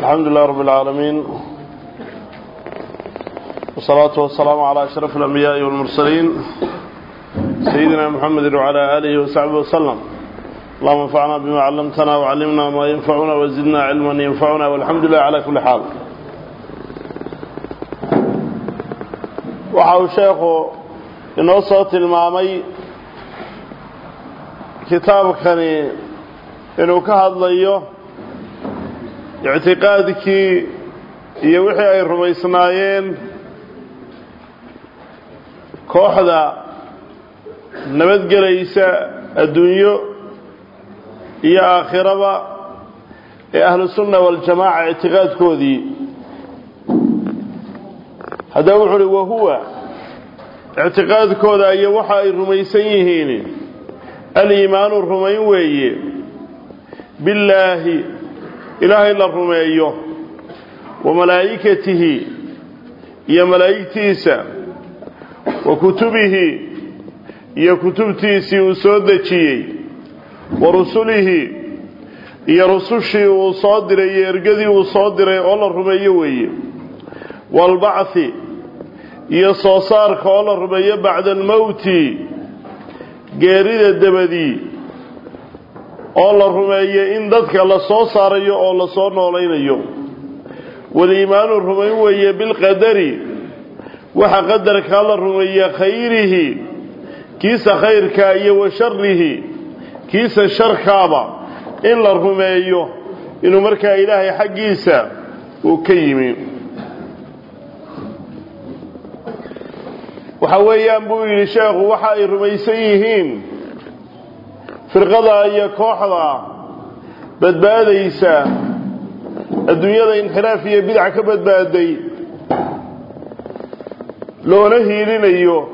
الحمد لله رب العالمين والصلاة والسلام على أشرف الأنبياء والمرسلين سيدنا محمد وعلى آله وصحبه وسلم. اللهم انفعنا بما علمتنا وعلمنا ما ينفعنا وزدنا علما ينفعنا والحمد لله على كل حال. وحاو شيخه إنه صوت المامي كتاب كان إنه كهض ليه اعتقادك يوحي أي رميسنايين كوحدة نبت قليسة الدنيا يا آخرة أهل السنة والجماعة اعتقاد كودي هذا وهو اعتقاد كودا يوحي الرميسيين الإيمان الرميوي بالله إله إلا الرميه وملائكته يا ملائكتيسا وكتبه يا كتبتيسي وسودتي ورسله يا رسوشي وصادر يا ارقدي وصادر الله الرميه والبعث يا صاصار قال الرميه بعد الموت قارد الدبدي الله الرميه إن ذاتك الله صاصار يا الله صار نولين والإيمان الرميه بالقدر وحقدرك الله الرميه خيره كيس خير كاية وشره كيس الشر كابا إلا الرميه إنه مركا إلهي حقيسا وكيمي وحويان بوي لشيخ وحاي الرميسيهين في الغضاء يكوحظة بدباديسا الدنيا انحرافية بدعة كبدبادي لو نهي لنيو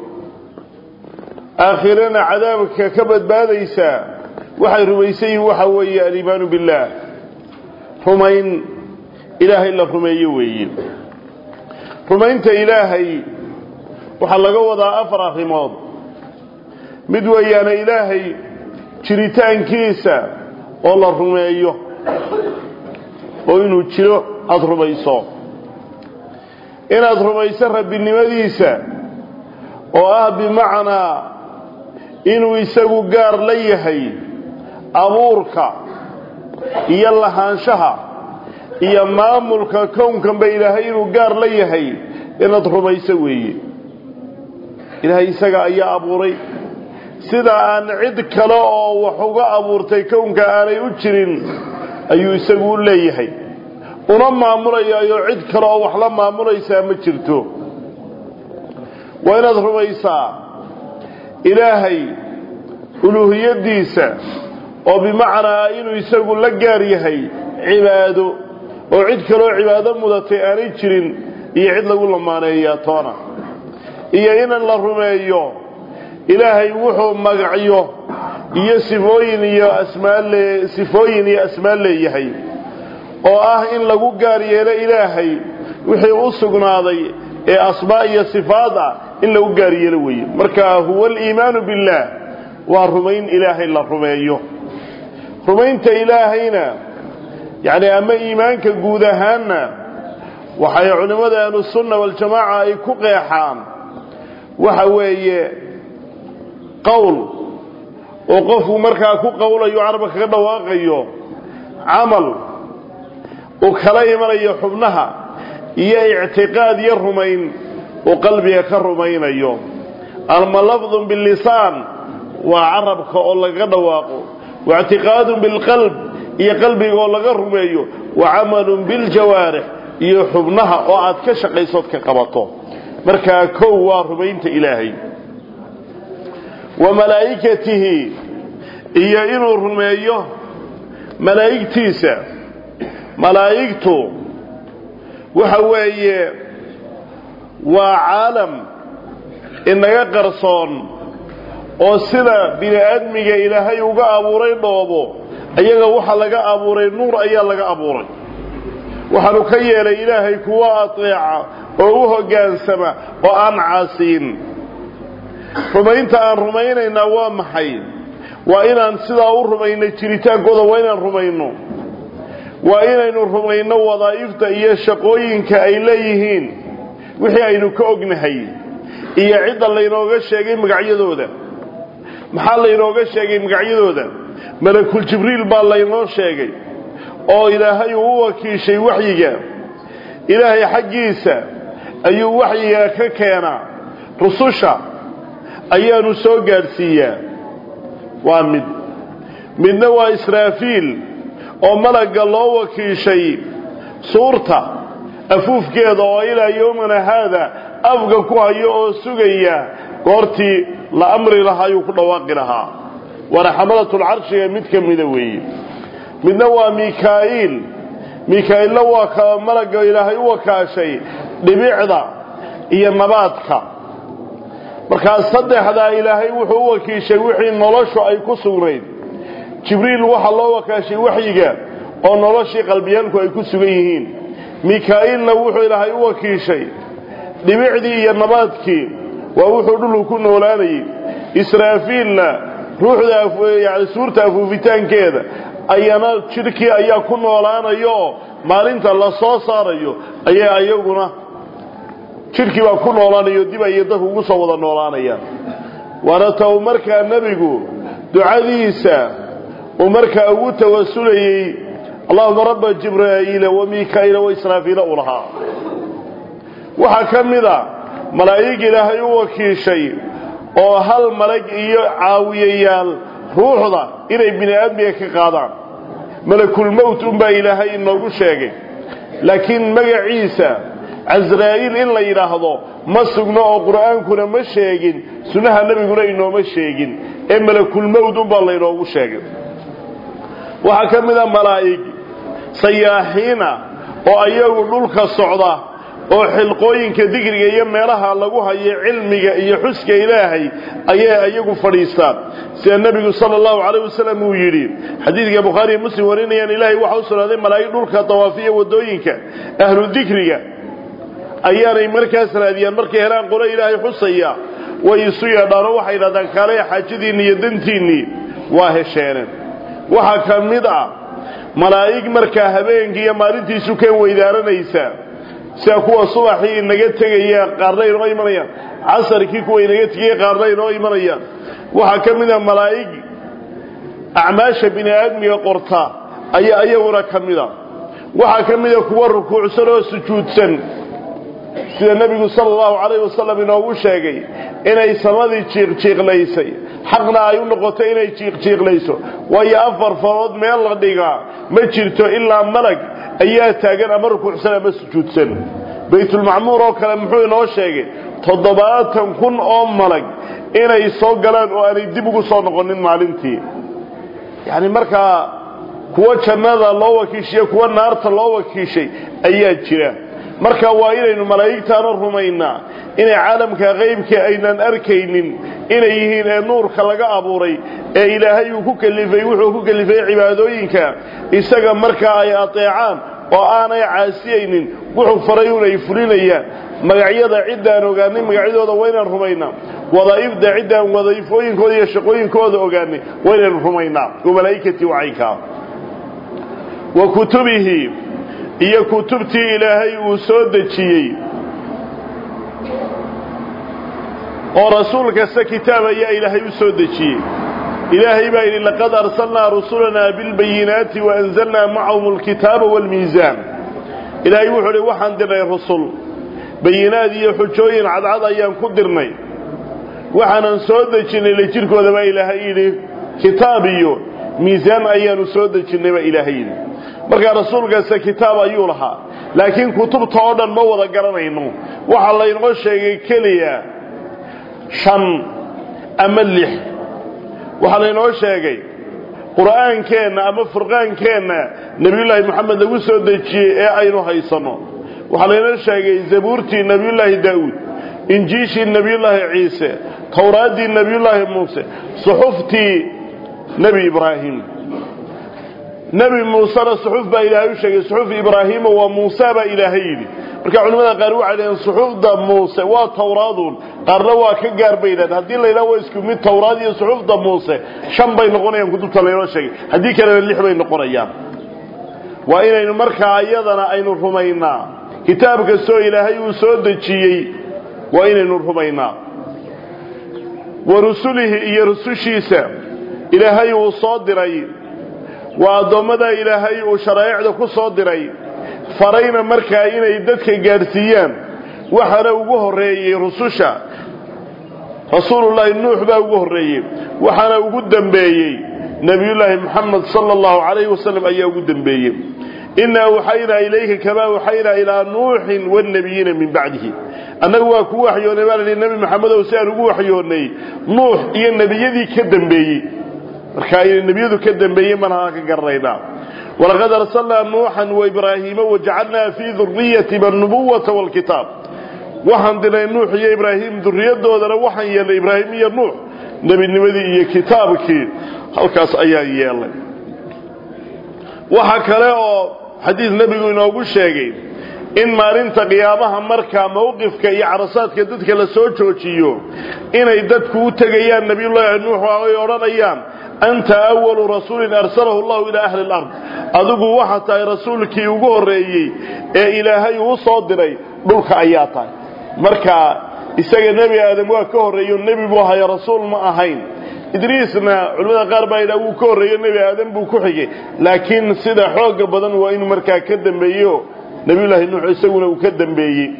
آخرنا عذابك كبدباديسا وحي رميسيه وحوي الإيمان بالله رمين إله إلا رميوي رمينت إلهي وحلقوا وضع أفرح ماض مدويان إلهي جريتان كيسا والله الرميه وإنه تشلو أضربيسو إن أضربيسا ربي النمديسا بمعنى إنه يساقو قار ليهي أمورك يلا هانشها إيا ماملك كونكا بإلهي إنه قار ليهي إن أضربيسا ويه إلهي ساقا أيا أبوري سيدا أن عد كلاء وحوغا أبورتي كونكا آني أجرين أيو يساقو ليهي ونما أمري أيو عد كلاء وحلما أمري سامجرتو وإن أضربيسا إلهي ألوهية ديسا وبمعنى إنه يساقو لقاريهي عباده وعد كلاء عباده مدتي آني أجرين يعد لقول لما نياتونا إيا إن الله رميه إلهي وحو مقعيه إيا سفوين إيا أسماء ليهي إن لقو قاريه لإلهي وحي أسقناضي أسماء إيا صفادا إن لقو قاريه لوي مركا هو الإيمان بالله والرمين إلهي الله رميه رمينت إلهينا يعني أما إيمانك قودهانا وحي علماء أهل السنة والجماعة أي كقيحان وحوي قول وقفوا مركا كقول يعربك غدا واقعيه عمل وكلاي مري حبنها هي اعتقاد يرمين وقلبي كرمين ايوم اما لفظ باللسان وعربك او غدا واقو واعتقاد بالقلب هي قلبي او لغرميو وعمل بالجوارح هي حبنها او اد كشقيسود كقبطو مركا كو رمينت الهي وملائكته إيا إنو الرميه ملائكتيسا ملائكته وحوية وعالم إنها قرصان وصلة بني أدمك إلهي وقع أبوري دوبو أيها وحا لقى أبوري نور أيها لقى أبوري وحا نكيّل إلهي كوا أطيع وهو قانسما وأن عاسين رمينت أن رمينا إنه محي وإن أن سيدا رمينا جريتان قوضا وإن أن رمينا وإنaynu rumayno wadaa'ifta iyo shaqooyinka ay leeyihiin wixii aynu ka ognahay iyo cid laynooga sheegay magacyadooda maxaa laynooga sheegay magacyadooda malakul jibriil baa laynoo sheegay oo ilaahay uu wakiishay waxyiga ilaahay xaqiisa ayuu waxyiga ka keenaa rususha ayaanu soo gaarsiiyaa waa midna waa israafiil oo malaga loo wakiishay suurta afuufkeeda oo ilaa yoomana haada afga ku hayo oo sugaya goortii la amri lahaa ayuu ku dhawaaqi lahaa waana xamalatul carshiga mid ka mida weeye midna waa mikaa'ilna waa ka malaga ilaahay u wakaashay dhibicda iyo nabaadka markaas saddexdaa ilaahay wuxuu u wakiishay wixii noloshu ay ku sugnayd jibriil waxa loo wakaashay waxyiga oo noloshii qalbiyaalku ay ku sugan yihiin mikaa'ilna wuxuu ilaahay u wakiishay dhibicdii iyo nabaadkii waa wuxuu dhulku ku noolaanayay israafiilna ruuxda yani suurta afuufitaankeeda ayana jirkii ayaa ku noolaanayo maalinta la soo saarayo ayaa ayaguna jirkii baa ku noolaanayo dib ay dadku ugu soo wada noolaanayaan waana taw markaa nabigu ducadiisa oo markaa ugu tawassulayay allahumma rabb jibril wa mikaa'il wa israafil ulaha waxa kamida malaa'ig ilaahay u wakiishay oo hal malag iyo caawiyayaal ruuxda inay bini aadmiga ka qaadaan malakul maut baa ilaahay inoogu sheegay laakiin magaciisa azraa'il in la yiraahdo ma sugna oo quraankuna ma sheegin sunaha nabiguna inooma sheegin ee malakul maut baa la inoogu sheegay waxa kamida malaa'ig sayaaxiina oo ayagu dhulka socda oo xilqooyinka digriga iyo meelaha lagu hayo cilmiga iyo xuska ilaahay ayay ayagu fadhiistaan sida nabigu sallallahu alayhi wasallam uu yiri xadiiska bukhari muslim warinayaan ilaahay waxa uu salaaday malaa'ig dhulka tawaafiya wadooyinka ahlu digriga ayaanay markaas raadiyaan markay helaan qoro ilaahay xusaya way isu yeedhaan waxay yiraahdaan kale xaajadiina iyo dantiini waa hesheeneen waxa kamid ah malaa'ig markaa habeenkii iyo maalintiisu ka weydaaranaysa sida kuwa subaxii inaga tagaya qaarna inoo imanayaan casarkii kuwa inaga tagay qaarna inoo imanayaan waxa kamida malaa'ig acmaasha bini aadmiga qorta ayaguna kamida waxa kamida kuwa rukuucsan oo sujuudsan sida nabigu sallallahu alayhi wasallam inoo sheegay inay samadii jiiqjiiqlaysay xaqna ay u noqotay inay jiiqjiiqlayso way afar farood meel la dhigaa ma jirto ilaa malag ayaa taagan ama rukuucsan ama sujuudsan baytul ma'muur oo kale muxuu inoo sheegay 7,000 oo malag inay soo galaan oo aanay dib ugu soo noqonin maalintii yani marka kuwa jannada loo wakiishay kuwa naarta loo wakiishay ayaa jira marka waa inaynu malaa'igtaana rumaynaa inay caalamka qaybka aynan arkaynin inay yihiin ee nuurka laga abuuray ee ilaahay uu ku kalifay wuxuu ku kalifay cibaadooyinka isaga marka ay ateecaan oo aanay caasiyaynin wuxuu faray inay fulinayaan magacyada cidaan ogaanay magacyadooda waa inaan rumaynaa wadaa'ifda cidaan wadaa'ifooyinkooda iyo shaqooyinkooda ogaanay waa inaan rumaynaa malaa'ikati wa'ayka wa kutubihi iyo kutubtii ilaahay uu soo dejiyay oo rasuulka sa kitaab ayaa ilaahay u soo dejiyay ilaahay baa yiri laqad arsalna rusulana bil bayinati wa anzalna ma'ahum alkitaba wal mizan ilaahay wuxuu waxaan diray rasul bayinaad iyo xujooyin cadcad ayaan ku dirnay waxaan soo dejinay la jirkooda baa ilaahay yiri kitaab iyo mizan ayaan soo dejinay baa ilaahay yiri marka rasuulka sa kitaab ayuu lahaa laakiin kutubta oo dhan ma wada garanayno waxa la inoo sheegay kaliya 5 ama 6 waxa la inoo sheegay quraankeena ama furqaankeena nabiyullaahi maxamed lagu soo dejiyay ee aynu haysano waxa la inoo sheegay zabuurtii nabiyullaahi daawud injiishii nabiyullaahi ciise tawraadii nabiyullaahi muuse suxuftii nabi ibraahim nabi muuse suxuf baa ilaahay sheegay suxuf ibraahim wa muuse baa ilaahay yiri marka culimada qaar waxay leeyihiin suxufda muuse waa tawraadun qarna waa ka gaarbaydan hadii la ilaahay isku mid tawraad iyo suxufda muuse 5 bay noqonayaan kutubta la inoo sheegay hadii kale 6 bay noqonayaan وإن مركا أيضنا أين الرمينا كتابك السوء إلهي وسود الجيي وإن الرمينا ورسله يرسشيسا إلهي وصادري وأضمد إلهي وشرائع صادري فرينا مركا إن يددك قارسيان وحنوه الرئي رسوشا رسول الله نوح باوه الرئي وحنوه الدنبايي نبي الله محمد صلى الله عليه وسلم أيوه الدنبايي إنا أوحينا إليك كما أوحينا إلى نوح والنبيين من بعده أنه هو وحيوني مالا للنبي محمد وسأله وحيوني نوح إيا النبي يذي كدنبايي ركاين النبي يذي كدنبايي من هاك قرينا ولقد أرسلنا نوحا وإبراهيم وجعلنا في ذرية النبوة والكتاب وحن دنا نوح يا إبراهيم ذرية دودنا وحن يا إبراهيم يا نوح نبي النبي يا كتابك هالكاس أيان يلا وحكى له حديث نبي إنه الشيء إن ما رنت قيامها مركا موقفك يا عرصات كدتك لسوتشيو إن يدتك وتجيا النبي الله نوح ويوران أيام أنت أول رسول أرسله الله إلى أهل الأرض أذوق وحتى رسولك يقول رأيي إلهي وصادري بلك آياتا مركا إساق النبي آدم وكهر رأيي النبي بوها يا رسول ما أهين إدريسنا علماء قاربا إلى وكهر رأيي النبي آدم بوكوحي لكن سيدا حوق بدن وإنه مركا كدن بيو نبي الله إنه يسوونه وكدن بيي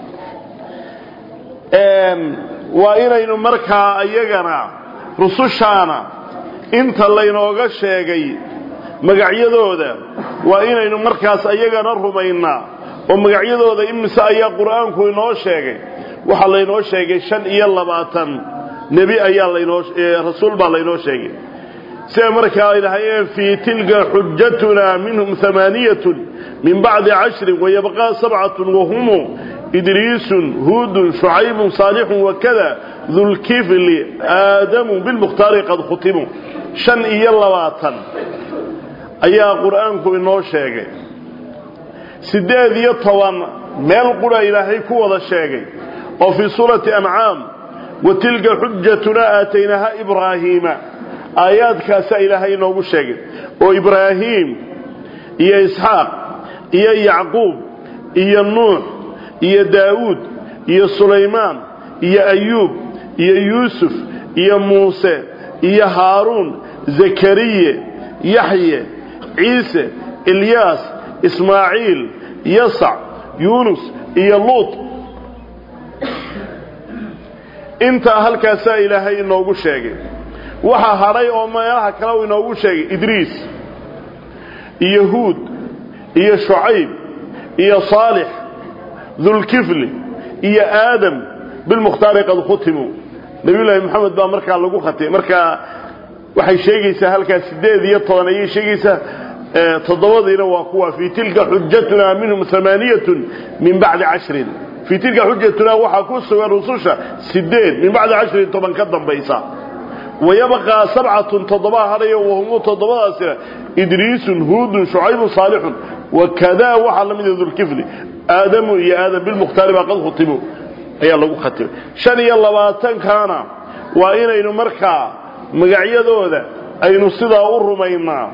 وإنه مركا أيقنا رسوشانا inta laynooga sheegay magacyadooda waa inaynu markaas ayagana rumaynaa oo magacyadooda imisa ayaa quraanku inoo sheegay waxa laynoo sheegay 25 nabi ayaa laynoo rasuul baa laynoo sheegay si markaa ilaahay fi tilka hujjatuna minhum 8 min ba'di 10 wa yabqa 7 wa hum إدريس هود شعيب صالح وكذا ذو الكفل آدم بالمختار قد ختموا شن إيالواتن أيها قرآنكم إنه شاقي سداد يطوان مال قرى إلهي كوضا الشاقي وفي سورة أنعام وتلك حجتنا آتيناها إبراهيم آيات كاسا إلهي إنه شاقي وإبراهيم إيا إسحاق إيا يعقوب إيا النوح إيا داود إيا سليمان إيا أيوب إيا يوسف إيا موسى إيا هارون زكريا يحيى عيسى إلياس إسماعيل يسع يونس إيا لوط انت أهلك سائلهي إنه شاقي وحا هاري أما ياها كلاو إنه شاقي إدريس إيا هود إيا شعيب إيا صالح ذو الكفل إيا آدم بالمختار قد ختموا نبي الله محمد بقى مركا لغو ختم مركا وحي شيقيسا هلكا سداد يطلاني شيقيسا تضوضينا وقوة في تلك حجتنا منهم 8 من بعد 10 في تلك حجتنا وحا كسوا رسوشا سداد من بعد 10 طبعا كدن بيسا ويبقى 7 تضباها هذا وهم تضباها سنة إدريس هود شعيب صالح وكذا وحا من ذو الكفل آدم يا آدم بالمختار قد ختموا أي الله ختم شن يلا كان وإن إنه مركا مقعيدو ذا أي نصدا الرمينا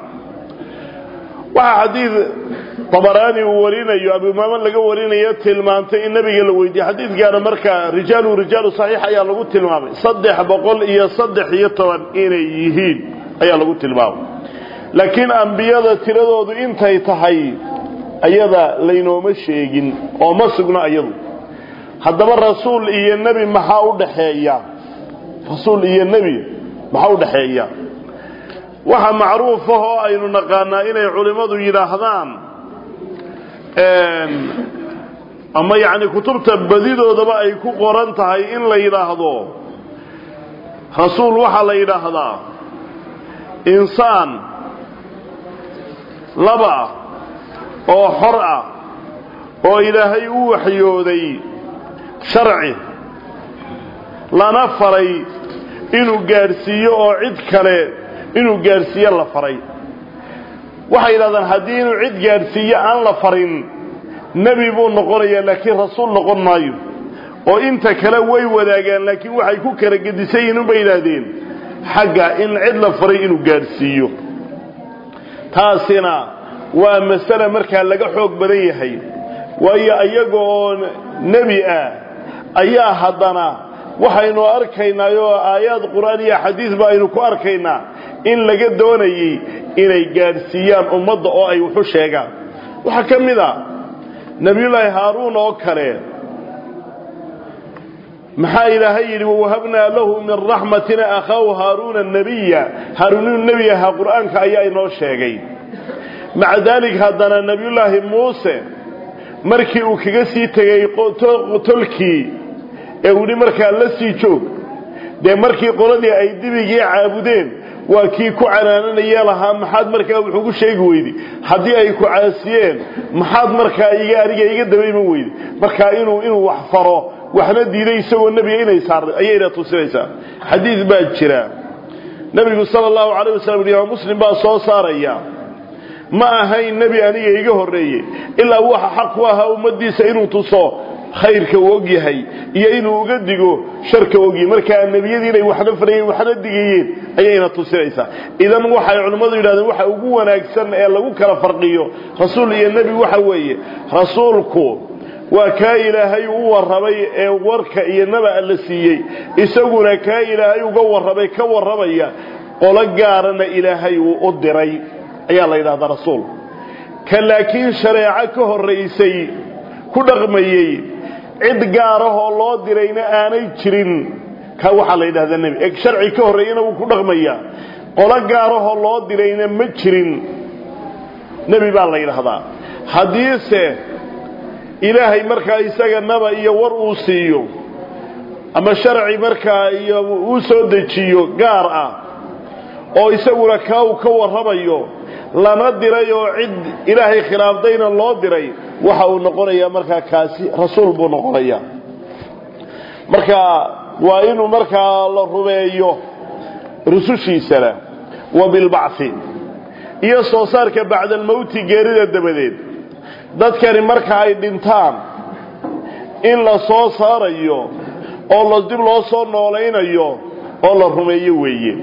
وحديث طبراني وورينا يا أبو ماما لقى ورينا يتلمانتي النبي قال ويدي حديث قال مركا رجال صحيح يا الله تلمام صدح بقول يصدح يطوان إن يهين أي الله تلمام لكن أنبياء تردود إنت يتحي أيضا لينوما شيئين وما سقنا أيضا هذا الرسول إيا النبي محاود حيا رسول إيا النبي محاود حيا وها معروف فهو أين نقانا إلي علماء يراهدان أما يعني كتبت بذيد ودبا يكون قرانتها إن لا يراهدو رسول وحا لا يراهدا إنسان لبا oo xor ah oo ilaahay uu waxyooday sharci lana faray inuu gaarsiiyo oo cid kale inuu gaarsiiyo la faray waxa yiraahdaan hadii inuu cid gaarsiiyo aan la farin nabi buu noqonayaa laakiin rasuul noqon maayo oo inta kale way wadaagaan laakiin waxay ku kala gadisayeen u baydadeen xagga in cid la faray inuu gaarsiiyo taasina ومسألة مركا لقى حوق بديهي وهي أيقون نبي أيها حدنا وحينو أركينا يو آيات قرآنية حديث بأينو كأركينا إن لقد دوني إني قارسيان أمضى أو أي وحشيقا وحكم ذا نبي الله هارون وكره محا إلهي ووهبنا له من رحمتنا أخاه هارون النبي ها قرآن كأيها إنو الشيقين مع ذلك هذا نبي الله موسى markii uu kaga sii tagay qotolkii ee uu markaa la sii joog de markii qoladii ay dibigii caabudeen waa kii ku canaananaya laha maxaad markaa wuxuu ku sheegi weeydi hadii ay ku caasiyeen maxaad markaa iga dabayma weeydi markaa inuu wax faro waxna diiday isagoo nabiga inay saar ayay tusinaysaa xadiis baa jira nabiga sallallahu alayhi wasallam iyo muslim baa soo saaraya ما هاي النبي أني يجيه الرئي إلا هو حق وها ومديس إنه تصو خير كوجي هاي يإنه قدجو شر كوجي مركا النبي يدي وحنا فري وحنا دقيقين أينا تصيريسا إذا وحى علماء يقولون وحى وجوانا أكثر إلا وكلا فرقيه رسول النبي وحوي رسولكو وكايل هاي وربي ورك ينبأ السيء يسوون كايل هاي وجور ربي كور ربي قل جارنا إلى هاي وأدري ayaa la yiraahdaa rasuul laakiin shariicadaha horreysay ku dhaqmayay cid gaar ah oo loo dirayna aanay jirin ka waxa la yiraahdaa nabi ee sharci ka horreeyna uu ku dhaqmaya qolo gaar ah oo loo dirayna ma jirin nabi baa la yiraahdaa hadiise ilaahay markaa isaga naba iyo war uu siiyo ama sharci markaa iyo uu soo dejiyo gaar ah oo isaguna ka warramayo lama diray oo cid ilaahay khilaafdayna loo diray waxa uu noqonayaa markaa kaasi rasuul buu noqonayaa marka waa inuu markaa la rumeeyo rusushiisa wa bil ba'thi iyo soo saarka bacda mawti geerida dabadeed dadkani marka ay dhintaan in la soo saarayo oo la dib loo soo noolaynayo oo la rumeeyo weeye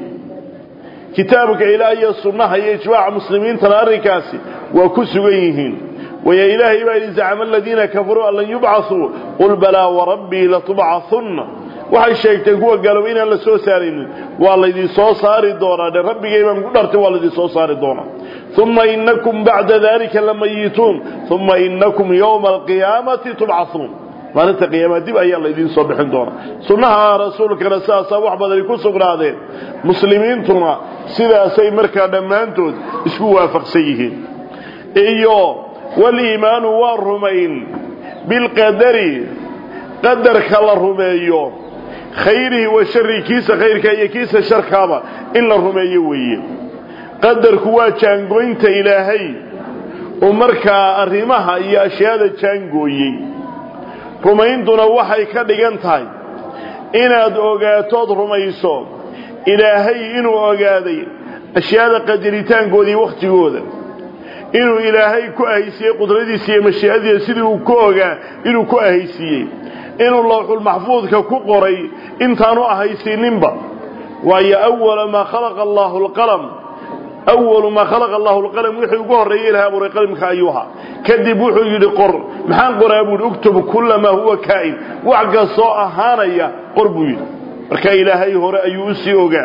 كتابك إلهي السنة يجمع مسلمين تناركاسي وكسويهين ويا إلهي ما زعم الذين كفروا أن لن يبعثوا قل بلى وربي لتبعثن وحي الشيء تقول قالوا إنا لسو سارين والذي سو سار الدورة ربي إمام قدرت والذي سو سار الدورة ثم إنكم بعد ذلك لميتون ثم إنكم يوم القيامة تبعثون maalinta qiyaamada dib ayaa la idin soo bixin doona sunnaha rasuulka rasaasa wax badan ku sugnaadeen muslimiintuna sidaasay markaa dhamaantood isku waafaqsan yihiin iyo wal iimaan wa rumayn bil qadari qadarka la rumeeyo khayrihi wa sharrikiisa khayrka iyo kiisa sharkaaba in la rumeeyo weeye qadarku waa jaangoynta ilaahay oo markaa arrimaha iyo ashyaada jaangooyay rumayntuna waxay ka dhigan tahay inaad ogaatood rumayso ilaahay inuu ogaaday ashyaada qadaritaankoodii waqtigooda inuu ilaahay ku ahaysiiyey qudradiisa iyo mashiicadiisa sidii uu ku ogaa inuu ku ahaysiiyey inuu lawxul mahfuudka ku qoray intaanu ahaysiininba waayo awwal ma khalaqa Allahu al-qalam أول ما خلق الله القلم وحي قهر إلها أبو القلم كأيها كذب وحي يقر محان قرابون اكتب كل ما هو كائن وعقى صاء هانيا قربون ركا إلهي هو رأي أسيوغا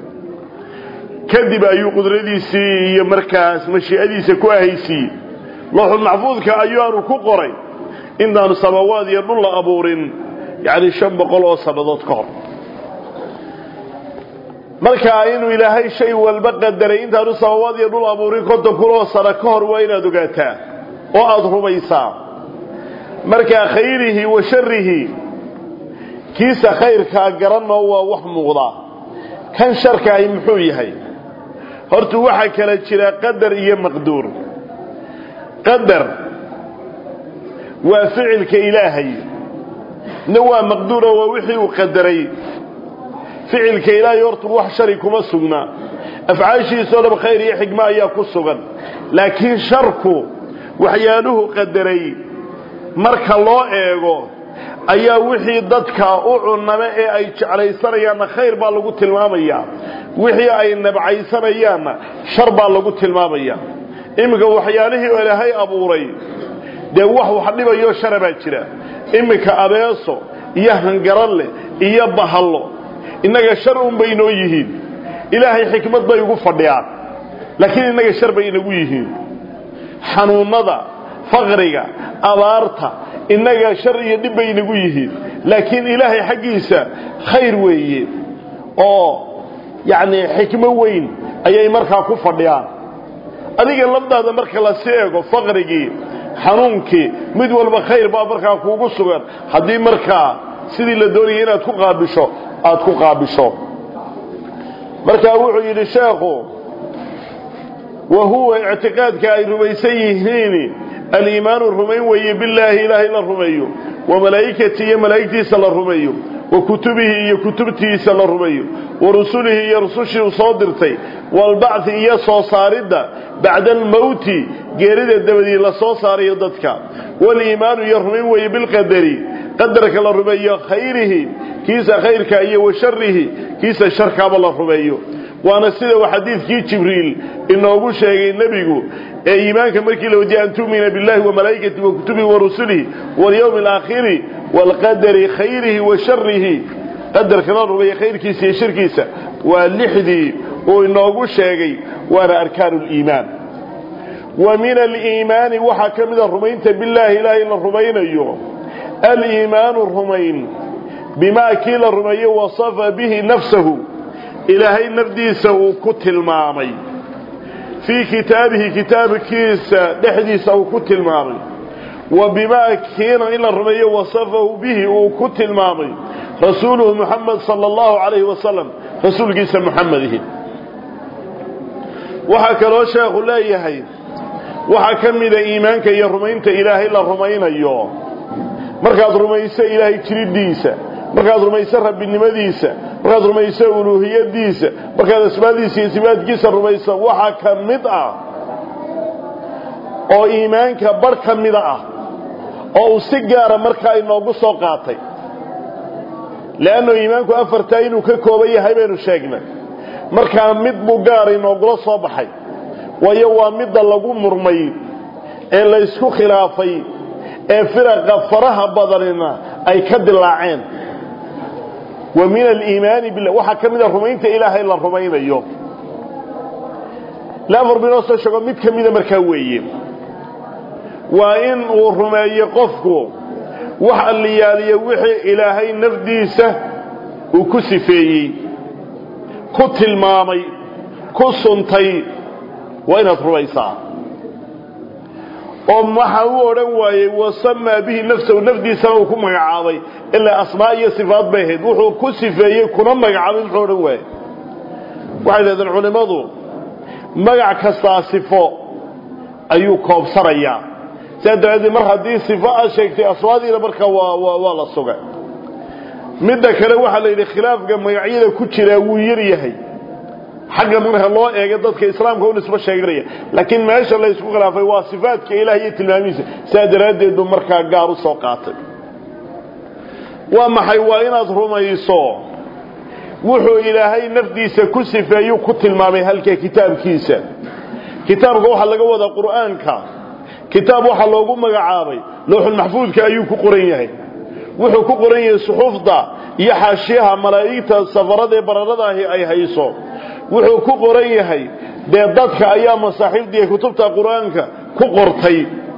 كذب أيو قدرديسي مركز مشيئديسي كواهيسي الله المحفوظ كأيوان وكقري إننا السماوات يدل أبور يعني شنبق الله سبضات كهر marka inuu ilaahay shay walba qadaray inta uu sawaad iyo dhul abuurin konta kulo sara ka hor waa inaad ogaataa oo aad rumaysaa marka khayrihi wa sharrihi kiisa khayrka garanno waa wax muuqda kan sharka ay muxuu yahay hortu waxa kala jira qadar iyo maqduur qadar waa ficilka ilaahay waa maqduur waa wixii uu qadaray فعل كيلا يرتب wax shari kuma sugna afcaashiisa oo khayr iyo xigma ayaa ku sugan laakiin sharku waxyaaluhu qadaray marka loo eego ayaa wixii dadka u cunama ee ay jeclaysanayaan khayr baa lagu tilmaamaya wixii ay nabcaysanayaan shar baa lagu tilmaamaya imika waxyaalihii ilaahay abuuray dee wax dhibayo sharaba jira imika abeeso iyo hangaralle iyo bahallo inaga shar baynoo yihiin ilaahay xikmad bay ugu fadhiyaan laakiin inaga shar bay inagu yihiin xanuunada faqriga abaarta inaga shar iyo dhib bay inagu yihiin laakiin ilaahay xaqiisa khayr weeye oo yaani xikmad weyn ayay markaa ku fadhiyaan adiga labdaada marka la seego faqrigi xanuunkii mid walba khayr baa markaa kuugu sugan hadii markaa sidii la doonayay inaad ku qaabisho markaa wuxuu yiri sheekhu وهو اعتقادك أي رميسيهين الإيمان الرمين وي بالله إله إلا الرمي وملائكته ملائكته سل الرمي وكتبه يكتبته سل الرمي ورسله يرسله صادرتي والبعث يصارد بعد الموت جارد الدبدي لصار يضدك والإيمان يرمين وي بالقدر قدرك الرمي خيره كيس خيرك أي وشره كيس الشرك بالله الرمي وانا سيده وحديث كي جبريل انه ابو شيغي نبيغو ايمانك مركي لو دي ان تؤمن بالله وملائكته وكتبه ورسله واليوم الاخر والقدر خيره وشره قدر كلام ربي خيركيسه شركيسه واللحدي وانه ابو شيغي وانا اركان الايمان ومن الايمان وحكم الرمين بالله لا اله الا الرمين ايوه الايمان الرمين بما كيل الرمي وصف به نفسه إلهي نفديسه وكتل مامي في كتابه كتاب كيس دحديسه وكتل مامي وبما كان إلى الرمي وصفه به وكتل مامي رسوله محمد صلى الله عليه وسلم رسول كيس محمده وحكى له شيخ الله يحيي وحكم إذا إيمانك يا رمينت إلهي إلا الرمين أيوه مركز رميسة إلهي تريديسة markaad rumayso rabbinimadiisa markaad rumayso uluuhiyadiisa markaad asmaadiisa iyo sifaadkiisa rumayso waxa kamid ah oo iimaanka bar kamid ah oo si gaar markaa inoogu soo qaatay laano iimaanku afarta inuu ka kooban yahay baynu sheegnay markaa mid buu gaar inoogu soo baxay wayo waa mid lagu murmay ee la isku khilaafay ee firaqa faraha badanina ay ka dilaaceen ومن الإيمان بالله وحكم من الرمينة إله إلا الرمين أيوه لا أمر بنصر شغل متك من مركوية وإن الرمي قفكو وحال ليالي وحي إلهي نفديسة وكسفيه كتل مامي كسنتي وإن الرميسة ومحاو رواي وسمى به نفسه ونفدي سنه كما يعاضي إلا أسماء صفات بهد وحو كسفيه كنا مقعاضي وحو رواي وعلى ذا العلماء مقع كستاسفو أيو كوب سريا سيادة هذه مرحة دي صفاء شيكتي أصوادي لبركة ولا الصغع مدى كلاوحة لإلى خلاف كما يعيد كتشرا ويريهي حق منها الله يقدرك إسلام كون اسمه شجرية لكن ما شاء الله يسوق لها في واصفات كإلهية تلاميذه سادر هذه دمركها قارو سوقاتك وما حيوانين أظهرون يسوع وحو إلهي نفديس كسفة يقتل ما بهلك كتاب كيسة كتاب روح لقوة القرآن كتاب روح لقوة مقعابي لوح المحفوظ كأيوك قرينيه وحو كقرينيه صحف دا يحاشيها ملايكة السفرات برادها أي هيسو wuxuu ku qoran yahay dadka ayaa masaaxiibtii kutubta quraanka ku qortay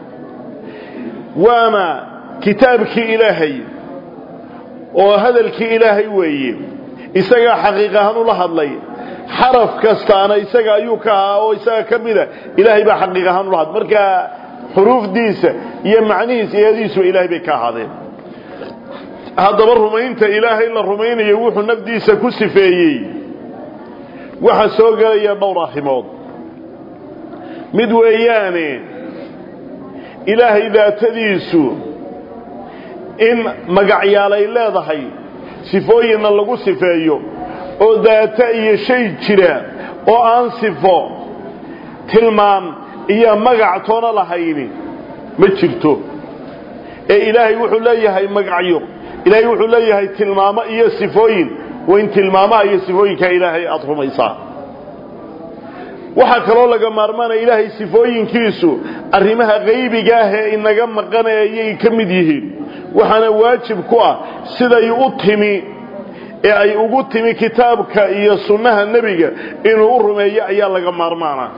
waana kitaabkii ilaahay oo hadalkii ilaahay weeye isaga xaqiiqahan u la hadlay xaraf kastaana isaga ayuu ka oo isaga kamida ilaahay ba xaqiiqahan u la had marka xuruufdiisa iyo macnihiisa iyadiisu ilaahay bay ka ahaadeen hadaba rumaynta ilaahay la rumaynayo wuxuu nafdiisa ku sifeeyay waxa soo galaya dhowr ahimood mid weeyaane ilaahay daatadiisu in magacyaalay leedahay sifooyina lagu sifeeyo oo daata iyo shay jira oo aan sifo tilmaam iyo magac toona lahayn ma jirto ee ilaahay wuxuu leeyahay magacyo ilaahay wuxuu leeyahay tilmaamo iyo sifooyin وإن تلماما يسفوين كإلهي أطرميسا waxa kaloo laga maarmaanay ilaahay sifooyinkiisu arrimaha qaybiga ah ee inaga maqanayay kamid yihiin waxana waajib ku ah siday u timi ee ay ugu timi kitaabka iyo sunnaha nabiga inuu u rumeeyo ayaa laga maarmaana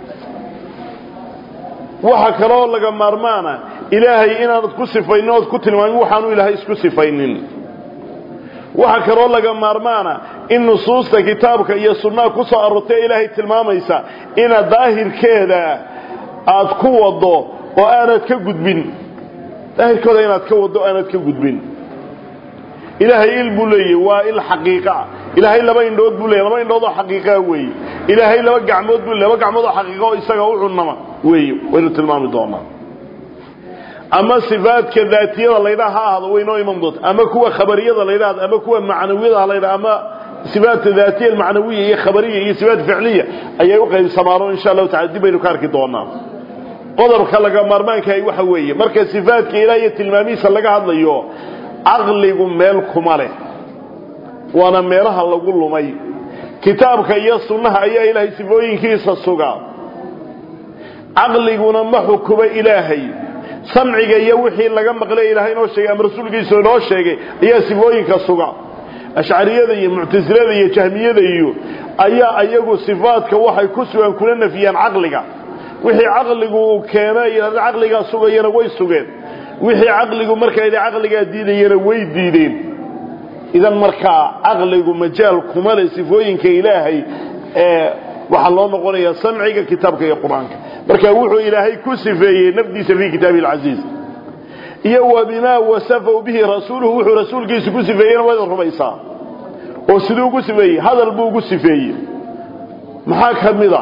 waxa kaloo laga maarmaana ilaahay inaad ku sifayno oo ku tilmaamo waxaanu ilaahay isku sifaynin waxa kaloo laga maarmaana in nusuusta kitaabka iyo sunnaha ku soo arortay ilaahay tilmaamaysa ina daahirkeeda aad ku wado oo aanad ka gudbin daahirkooda inaad ka wado aanad ka gudbin ilaahay ilmu leeyahay waa il xaqiiqa ilaahay laba indhood buu leeyahay laba indhood oo xaqiiqa weey ilaahay laba gacmood buu leeyahay laba gacmood oo xaqiiqa oo isaga u cunama weey waynu tilmaami doonaa ama sifaadka daatiyada la yiraahdo hada wayno iman doonto ama kuwa khabariyada la yiraahdo ama kuwa macnawiyada la yiraahdo ama sifaat daatiya macnawiya iyo khabariya iyo sifaat ficliya ayay u qaybsamaan insha Allah ta'ala dibaynu ka arki doonaa qodobka laga maarmaanka ay waxa weeye marka sifaadka ilaahay tilmaamiisa laga hadlayo aqligu meel kuma leh wana meelaha lagu lumay kitaabka iyo sunnaha ayaa ilaahay sifooyinkiisa sugaa aqliguna ma xukumo ilaahay samciga iyo wixii laga maqlay ilaahay noo sheegay ama rasuulkiisa noo sheegay ayaa sifooyinka sugaa ash'ariyada iyo mu'tazilada iyo jahmiyada iyo ayaa ayagu sifaadka waxay ku sugan kuna nafiyaan aqliga wixii aqligu keenay aqliga sugayana way sugeen wixii aqligu marka ay aqliga diidayna way diideen idan marka aqligu majaal kuma leh sifooyinka ilaahay waxa loo noqonayaa samciga kitaabka iyo quraanka marka wuxuu ilaahay ku sifeeyay nafdiisa fi kitaabil aziz iyo wabima wasafa bihi rasuuluhu wuxuu rasuulkiisa ku sifeeyay wada rumaysaa oo sidoo ku sifeeyay hadal buu ku sifeeyay maxaa kamida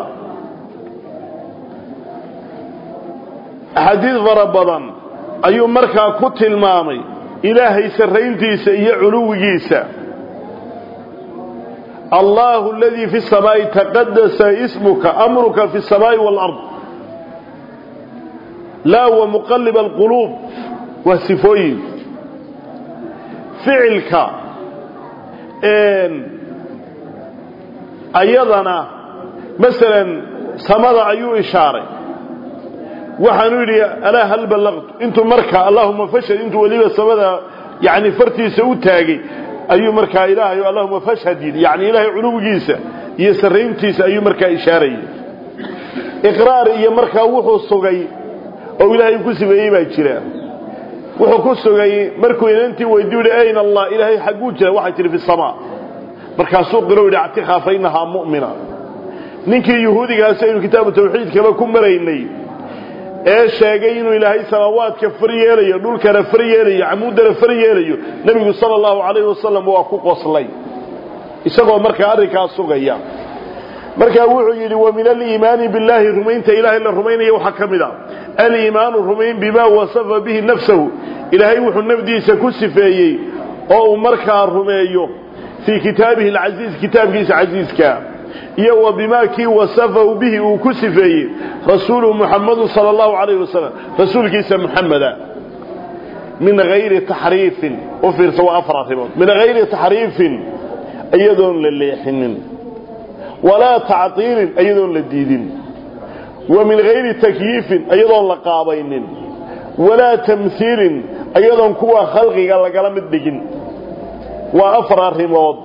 hadith farabadan ayuu markaa ku tilmaamay ilaahay sareyntiisa iyo culuwigiisa Allahu alladhi fi as-samaa'i taqaddasa ismuka amruka fi as-samaa'i wal-ard la wa muqallib al-qulub wa sifoyin fi'lka ayadana مثلا samada ayuu ishaaray waxaanu yiri ala hal balaqt intu marka allahumma fashhad intu waliba samada yaani fartiisa u taagay ayuu marka ilaahay allahumma fashhad yaani ilaahay culuwigiisa iyo sareyntiisa ayuu marka ishaaray iqraar iyo marka wuxuu sugay oo ilaahay ku sibeeyay baa jira wuxuu ku sugay markuu inantii weydiiyay ayna allah ilaahay xaquu jira waxa jira fi samaa marka soo qiro dhacti khaafaynaha mu'mina ninkii yahuudigaas inuu kitaab tawxiidka ku maraynay ee sheegay inuu ilaahay samaawaadka fariyeelayo dhulkana fariyeelayo amuudana fariyeelayo nabiga sallallahu alayhi wasallam waa ku qoslay isagoo marka arrinkaas sugaya marka wuxuu yiri wa min al-iimaan billahi rumaynta ilaahay la rumaynayo waxa kamida al-iimaan rumayn bima wasafa bihi nafsuhu ilaahay wuxuu nafdiisa ku sifeeyay oo marka rumeeyo fi kitaabihi al-aziz kitaabkiisa aziizka iyo bima ki wasafahu bihi uu ku sifeeyay rasuuluhu muhammad sallallahu alayhi wasallam rasuulkiisa muhammada min ghayri tahrif wa fi sawa afratim min ghayri tahrif ayadun lilihinin wala ta'til ayadun lididin wa min ghayri takyif ayadun laqabaynin wala tamthil ayadun kuwa khalqiga lagala mid dhigin wa afratimod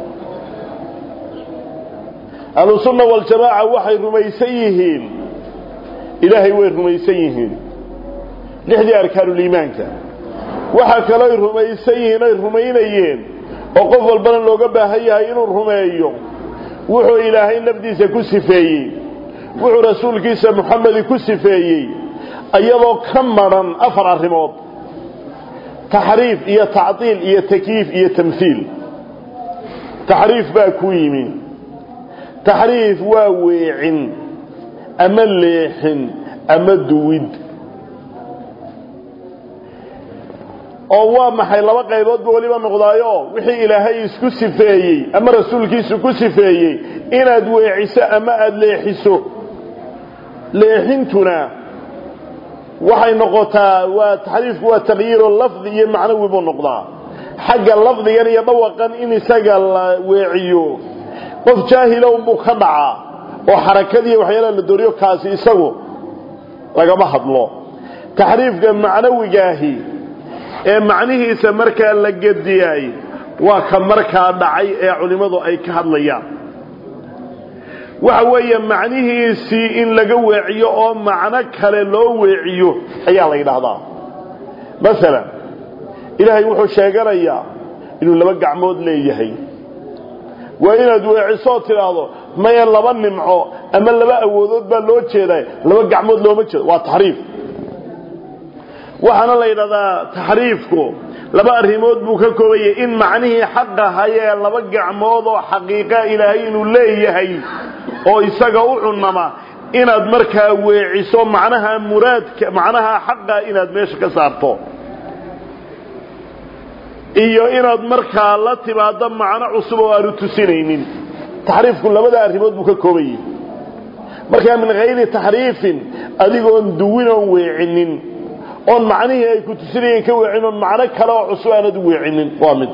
السنة والجماعة وحي رميسيهين إلهي وين رميسيهين لحدي أركان الإيمان وحا كلاي رميسيهين رمينيين وقف البلن لو قبها هيا إنو رمييو وحو إلهي نبديس كسفيي وحو رسول كيس محمد كسفيي أيضا كمرا أفرع الرموض تحريف إيا تعطيل إيا تكييف إيا تمثيل تحريف باكويمي تحريف واويع أما الليحن أما الدود أو محي لبا قيبود بوليبا نقضايو وحي إلهي اسكو سفايي أما رسولك اسكو سفايي إن أدويعيسا أما أدليحسو ليحنتنا وحي نقطا وتحريف وتغيير اللفظ يمعنوي بالنقضاء حق اللفظ يعني يبوقا إني ساقا ويعيو qof jaahil oo buu ka dhacaa وحركتي وحيالا للدوريو كاسي إساقو لقما حضلو تحريف معنوي جاهي معنيه سمركا لقدياي وكمركا دعي علماء أي كهضليان وحوية معنيه سي إن لقوا وعيه أو معنى كاللو وعيه أي الله ينهضا مثلا إلهي وحو الشاقرية إنه لبقى عمود ليهي وإن أدوى صوت هذا ما يلبن معه أما اللي بقى وذود باللوت شيء لبقى عمود لو متشد وتحريف وحنا الله ينهضا تحريفكو لبقى ريموت بوكاكوية إن معنيه حقها هي لبقى عمود حقيقة إلهي إنه ليهي oo isaga u cunama inaad markaa weeciso macnaha muraadka macnaha xaqa inaad meesha ka saarto iyo inaad markaa la timaado macna cusub oo aanu tusinaynin taxriifku labada arrimood buu ka koobay markaa min ghayri taxriifin adigoon duwin oo weecinin oo macnaha ay ku tusinayeen ka weecinin macna kale oo cusub aanu weecinin waa mid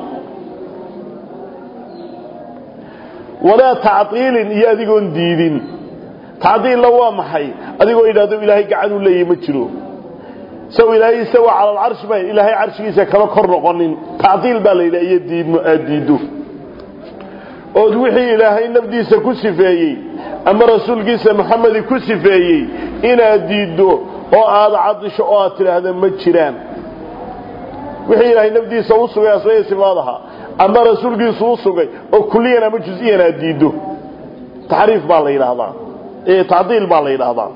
ولا تعطيل يأذيقون ديدين تعطيل لو محي أذيقون إلهي إلهي قعدوا لي مجروا سوى إلهي سوى على العرش ما إلهي عرشيسا كما كرقنين تعطيل بالي إلهي يديدوا ودوحي إلهي نبديسا كسفايي أما رسول قيسا محمد كسفايي إنا ديدوا وهذا عطش أواتر هذا مجران وحي إلهي نبديسا وصوا يا صلية سفادها أما رسول قيسا وصوا وكلينا مجزئينا ديدوا تعريف بالي هذا تعطيل بالي هذا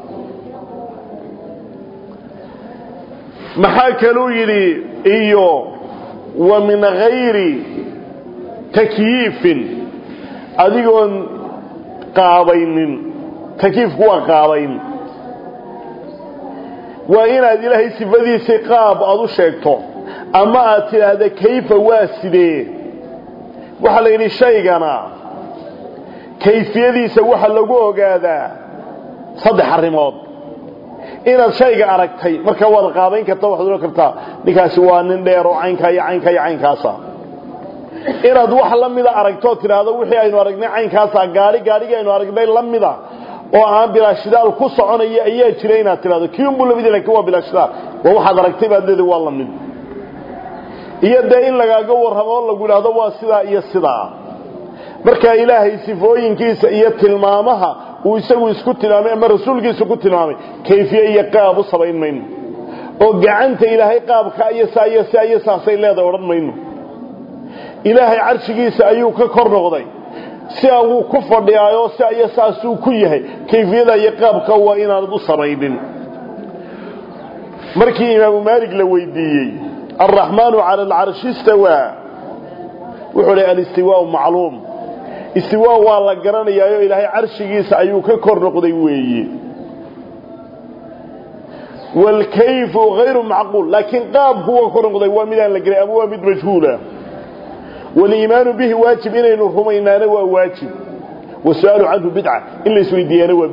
محاكلوا يلي إيو ومن غير تكييف أذيقون قابين تكييف هو قابين وإن هذه له سفدي سقاب أضو شيكتو أما أتي هذا كيف واسده وحلين الشيء قنا كيفية سوح اللقوه هذا صدح الرماد inaad shayga aragtay marka wada qaabayn karto wax loo kartaa ninkaasi waa nin dheer oo caynkaasa inaad wax la mid aragto tiraado wixii aynu aragnay caynkaasa gaariga aynu aragnay la mid oo aan bila shidaal ku soconaya ayaa jiray inaad tiraado kiimbu la mid laakiin waa bila shidaal waa waxa aragtay baad leedahay waa la mid iyo in lagaaga warramo lagu yiraahdo waa sidaa marka ilaahay sifooyinkiisa iyo tilmaamaha uu isagu isku tilmaamay ama rasuulkiisa ku tilmaamay kayfiye iyo qaab u sabayn mayno oo gacanta ilaahay qaabka iyo saasay leedahay oran mayno ilaahay arshigiisa ayuu ka kor noqday si uu ku fadhiyaayo saasuu ku yahay kayfiyada iyo qaabka waa inaan u sabaynin markii imaam Maalik la weydiiyay ar-rahmanu 'ala al-'arshi istawa wuxuu al-istiwa ma'lum استواء والله قرانيا يو إلهي عرشيسا أيو ككور نقضي ويي والكيف غير معقول لكن قاب هو كور نقضي ومدان لقرأ أبوه مد مجهولة والإيمان به واجب إنه رمينا نوى واجب والسؤال عنه بدعة إلا يسوي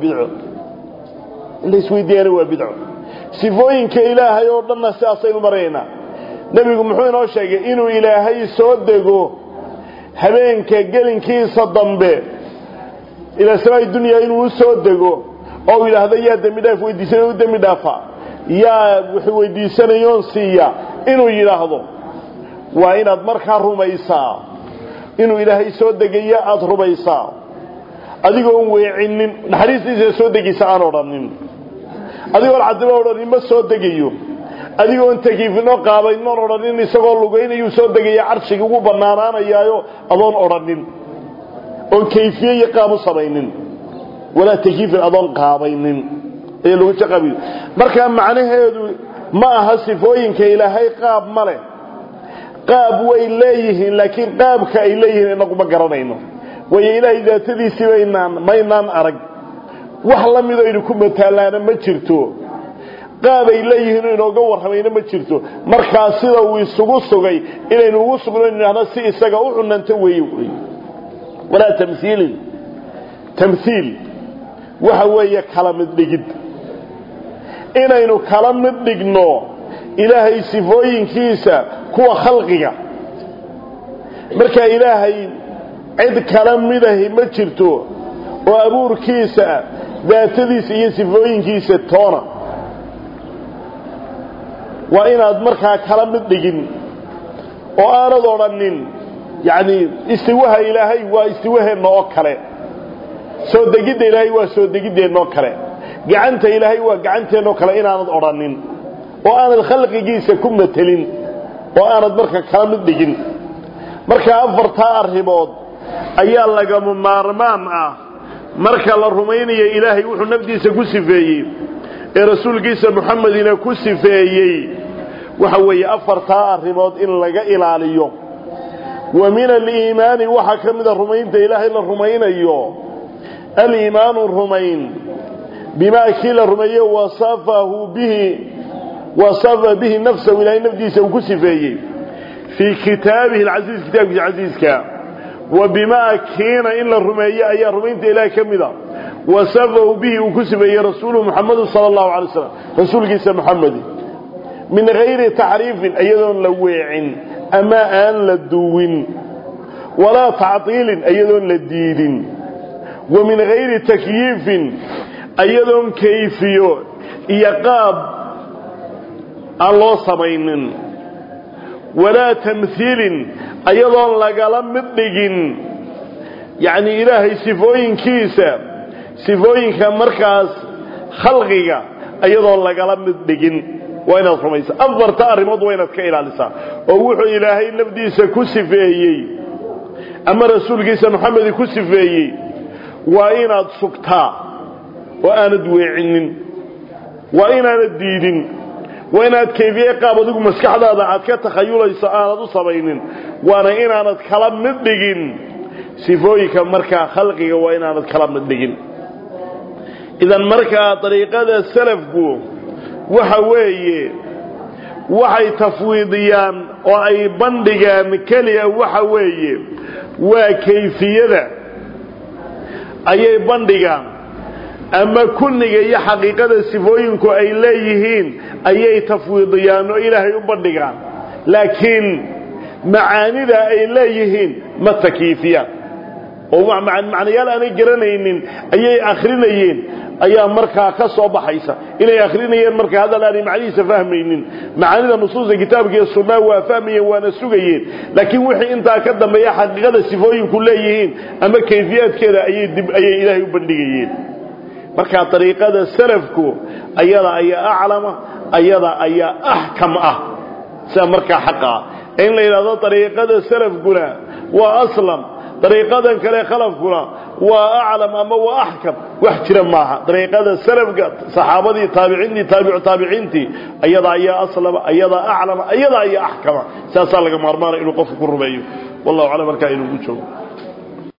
ديانة وبدعة سفوين كإله يوردنا سياسين مرينا نبيكم محوين أشياء إنه إلهي سودقه habeenka gelinkiisa dambe ila saray dunya inuu soo dego oo ilaahda yaa dambi dhaaf weydiisanay dambi dhaafa yaa wuxuu weydiisanayoon siiya inuu yiraahdo waa inaad markaa rumaysaa inuu ilaahay soo degayo aad rumaysaa adigoo weecinin naxariistiisa soo degaysa aan oranin adigoo cadba oranin ma soo degayo adigoo takiifino qaabayno oranin isagoo lugaynayo soo degaya arshiga ugu banaanaanayaayo adoon oranin oo kayfiye iyo qaab u sabaynin wala takiif adoon qaabaynin ee lagu jaqabi marka macnaheedu ma aha sifooyinka ilaahay qaab male qaab way leeyihiin laakiin qaabka ay leeyihiin inagu ma garanayno way ilaahay daatadiisa maynaan arag wax la mid ah ku matalaana ma jirto qaabay leeyihiin inooga warhamayna ma jirto markaa sida uu isugu sugay inaynu ugu sugnaynaana si isaga u cunanta weeyay wala tamthiil waxa weeye kala mid dhigid inaynu kala mid dhigno ilaahay sifooyinkiisa kuwa khalqiga marka ilaahay cid kala mid ah ma jirto وأبور كيسة ذات ديس يسفوين كيسة تونا وإن أدمركها كلام الدقين وأرد أرنين يعني استواها إلهي واستواها النوكرة سو دقيد إلهي وسو دقيد النوكرة قعنت إلهي وقعنت النوكرة إن أرد أرنين وأنا الخلق جيسة كمتلين وأنا أدمركها كلام الدقين مركا أفرتها أرهبود أيال لقى ممارمان مركا للرمينية إلهي وحو نبديسة كسفايي رسول جيسة محمد كسفايي وحوي أفرتها أرهبود إن لقى إلاليو ومن الإيمان وحكم الرمين إلهي للرمين أيوه الإيمان الرمين بما كيل الرمين وصف به نفسه إلهي نبديسة كسفايي في كتابه العزيز كتابه العزيز وبما كان إلا الرمية أي الرمينة إلهي كمدا وصفه به وكسب أي رسول محمد صلى الله عليه وسلم رسول جيسى محمد من غير تعريف أيضا لويع أما أن للدوين ولا تعطيل أيضا للديد ومن غير تكييف أيضا كيفيو يقاب الله سمين ولا تمثيل أيضا لقلم مدقين يعني إلهي سفوين كيسة سفوين كمركز خلقك أيضا لقلم مدقين وين الرميسة أفضل تأرمض وين أتكيل لسا ووحو إلهي نبديسة كسفيي أما رسول كيسة محمد كسفيي وإن أتصكتا وأنا دويعين وإن أنا الديدين وإناد كيفية قابضوك مسكح هذا عاد كتخيول يسأل صبينين وأنا إن أنا أتكلم مدقين سيفويك مركا خلقي وإن أنا أتكلم مدقين إذا مركا طريقة السلف وحوي وحي تفويضيان وأي بندقان كليا وحوي وكيفية أي بندقان أما كنغا يا حقيقة سفوينكو أي ليهين أي تفويضيان وإلهي يبندقان لكن معاني ذا أي ليهين ما تكيفيان ومعنى يالا أنا قرانيين أي آخرينيين أي مركا كسو بحيسا إلي آخرينيين مركا هذا لاني معليسة فهميين معاني ذا نصوص كتابك السنة وفهميين ونسوغيين لكن وحي انت أكدام يا حقيقة سفوينكو ليهين أما كيفيات كذا أي إلهي يبندقين marka طريقه salafku ayada ayaa aclama ayada ayaa ahkam sa marka xaqa in la yiraahdo طريقه salafkuna waa aslam طريقadan kale khalafkuna waa aclam ama waa ahkam wax jira maaha طريقه salafka saxaabadii taabiciinti ayada ayaa aslam ayada aclama ayada ayaa ahkama saasa laga marmaar inuu qof ku rumeeyo wallahu ala marka inuu joogo